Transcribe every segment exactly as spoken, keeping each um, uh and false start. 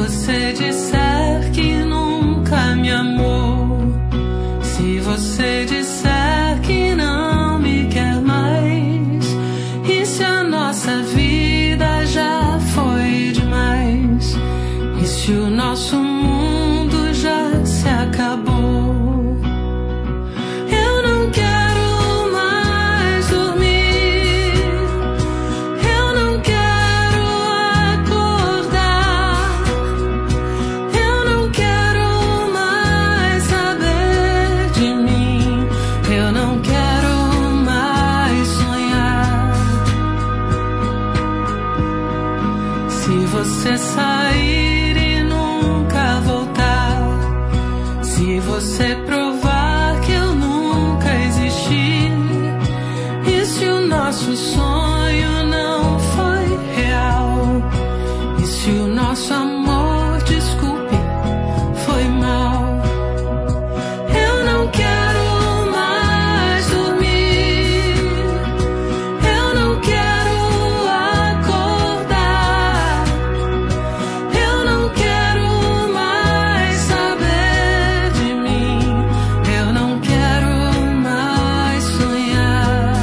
você disser que nunca me amou, se você disser que não me quer mais, e se a nossa vida já foi demais, e se o nosso mundo já se acabou. Se você sair e nunca voltar, se você provar que eu nunca existi, e se o nosso sonho não foi real, e se o nosso amor, desculpe, foi mal. Eu não quero mais dormir, eu não quero acordar, eu não quero mais saber de mim, eu não quero mais sonhar.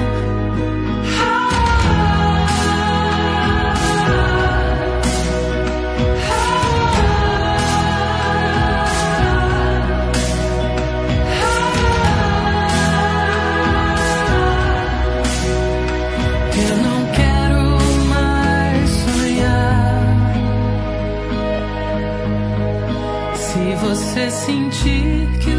Eu não quero mais sonhar. Se você sentir que